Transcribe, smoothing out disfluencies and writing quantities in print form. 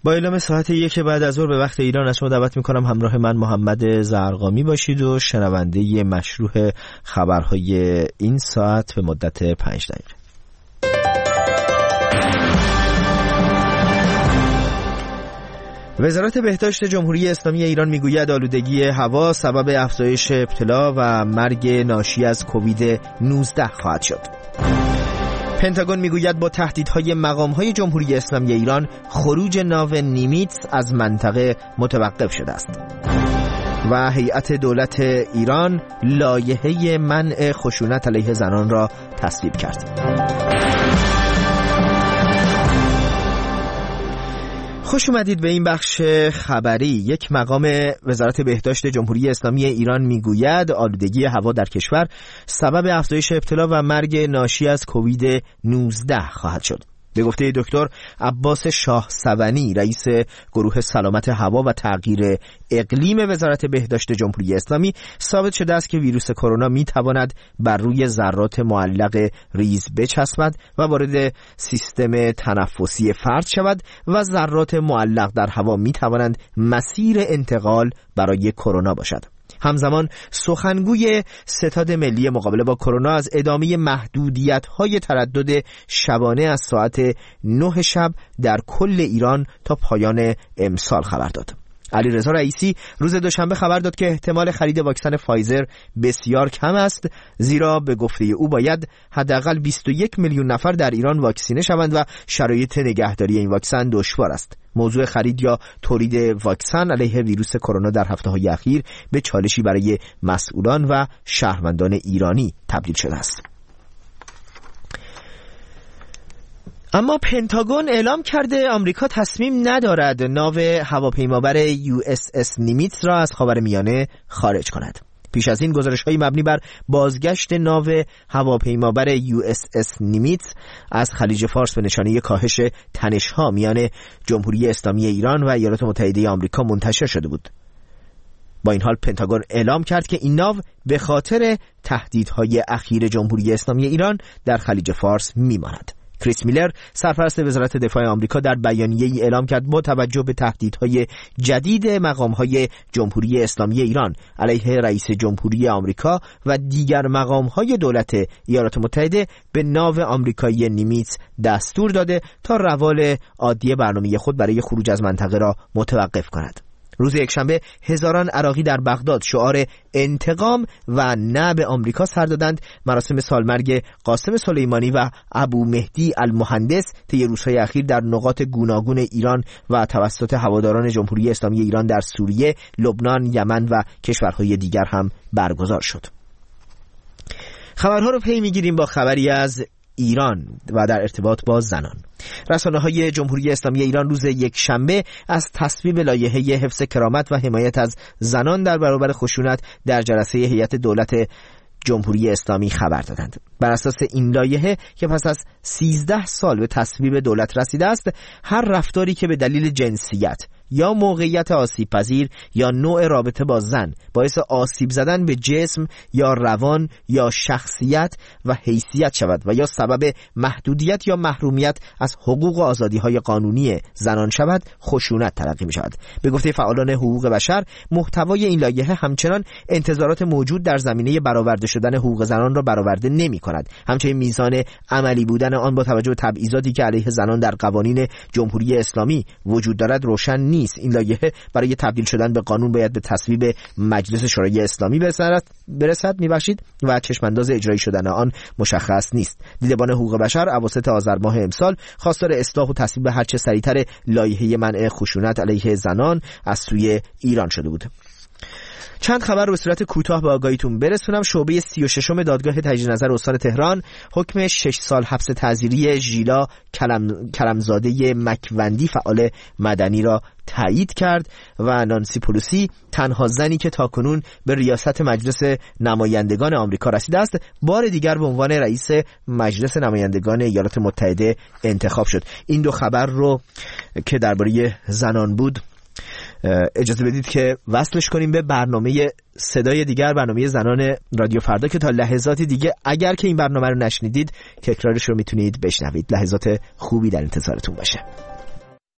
با اعلام ساعت 1 بعد از ظهر به وقت ایران از شما دعوت میکنم همراه من محمد زرقامی باشید و شنونده مشروع خبرهای این ساعت به مدت 5 دقیقه. وزارت بهداشت جمهوری اسلامی ایران میگوید آلودگی هوا سبب افزایش ابتلا و مرگ ناشی از کووید 19 خواهد شد. پنتاگون میگوید با تهدیدهای مقامهای جمهوری اسلامی ایران خروج ناو نیمیتس از منطقه متوقف شده است. و هیئت دولت ایران لایحه منع خشونت علیه زنان را تصویب کرد. خوش اومدید به این بخش خبری. یک مقام وزارت بهداشت جمهوری اسلامی ایران میگوید آلودگی هوا در کشور سبب افزایش ابتلا و مرگ ناشی از کووید 19 خواهد شد. به گفته دکتر عباس شاه سونی رئیس گروه سلامت هوا و تغییر اقلیم وزارت بهداشت جمهوری اسلامی ثابت شده است که ویروس کرونا میتواند بر روی ذرات معلق ریز بچسبد و وارد سیستم تنفسی فرد شود و ذرات معلق در هوا میتوانند مسیر انتقال برای کرونا باشد. همزمان سخنگوی ستاد ملی مقابله با کرونا از ادامه محدودیت‌های تردد شبانه از ساعت 9 شب در کل ایران تا پایان امسال خبر داد. علیرضا رئیسی روز دوشنبه خبر داد که احتمال خرید واکسن فایزر بسیار کم است، زیرا به گفته او باید حداقل 21 میلیون نفر در ایران واکسینه شوند و شرایط نگهداری این واکسن دشوار است. موضوع خرید یا تولید واکسن علیه ویروس کرونا در هفته‌های اخیر به چالشی برای مسئولان و شهروندان ایرانی تبدیل شده است. اما پنتاگون اعلام کرده آمریکا تصمیم ندارد ناو هواپیمابر USS نیمیتس را از خاورمیانه خارج کند. پیش از این گزارش‌های مبنی بر بازگشت ناو هواپیمابر USS نیمیتس از خلیج فارس به نشانه کاهش تنش‌ها میان جمهوری اسلامی ایران و ایالات متحده آمریکا منتشر شده بود. با این حال پنتاگون اعلام کرد که این ناو به خاطر تهدیدهای اخیر جمهوری اسلامی ایران در خلیج فارس میماند. کریس میلر سرپرست وزارت دفاع آمریکا در بیانیه‌ای اعلام کرد با توجه به تهدیدهای جدید مقام‌های جمهوری اسلامی ایران علیه رئیس جمهوری آمریکا و دیگر مقام‌های دولت ایالات متحده به ناو آمریکایی نیمیتس دستور داده تا روال عادی برنامه خود برای خروج از منطقه را متوقف کند. روز یکشنبه هزاران عراقی در بغداد شعار انتقام و نه به آمریکا سر دادند. مراسم سالمرگ قاسم سلیمانی و ابو مهدی المهندس طی روزهای اخیر در نقاط گوناگون ایران و توسط هواداران جمهوری اسلامی ایران در سوریه، لبنان، یمن و کشورهای دیگر هم برگزار شد. خبرها رو پی میگیریم با خبری از ایران و در ارتباط با زنان. رسانه‌های جمهوری اسلامی ایران روز یکشنبه از تصویب لایحه حفظ کرامت و حمایت از زنان در برابر خشونت در جلسه هیئت دولت جمهوری اسلامی خبر دادند. بر اساس این لایحه که پس از 13 سال به تصویب دولت رسیده است، هر رفتاری که به دلیل جنسیت یا موقعیت آسیب پذیر یا نوع رابطه با زن باعث آسیب زدن به جسم یا روان یا شخصیت و حیثیت شود و یا سبب محدودیت یا محرومیت از حقوق و آزادی‌های قانونی زنان شود، خشونت تلقی می‌شود. به گفته فعالان حقوق بشر، محتوای این لایحه همچنان انتظارات موجود در زمینه برآورده شدن حقوق زنان را برآورده نمی‌کند. همچنین میزان عملی بودن آن با توجه به تبعیضاتی که علیه زنان در قوانین جمهوری اسلامی وجود دارد روشن نیست. این لایحه برای تبدیل شدن به قانون باید به تصویب مجلس شورای اسلامی برسد و چشمانداز اجرایی شدن آن مشخص نیست. دیدبان حقوق بشر اواسط آذر ماه امسال خواستار اصلاح و تصویب هرچه سریعتر لایحه منع خشونت علیه زنان از سوی ایران شده بود. چند خبر رو به صورت کوتاه به آگاهیتون برسونم. شعبه 36 دادگاه تجدید نظر استان تهران حکم 6 سال حبس تعزیری ژیلا کرمزاده مکوندی فعال مدنی را تایید کرد و نانسی پلوسی تنها زنی که تاکنون به ریاست مجلس نمایندگان آمریکا رسیده است، بار دیگر به عنوان رئیس مجلس نمایندگان ایالات متحده انتخاب شد. این دو خبر رو که درباره زنان بود اجازه بدید که وصلش کنیم به برنامه صدای دیگر، برنامه زنان رادیو فردا که تا لحظات دیگه اگر که این برنامه رو نشنیدید تکرارش رو میتونید بشنوید. لحظات خوبی در انتظارتون باشه.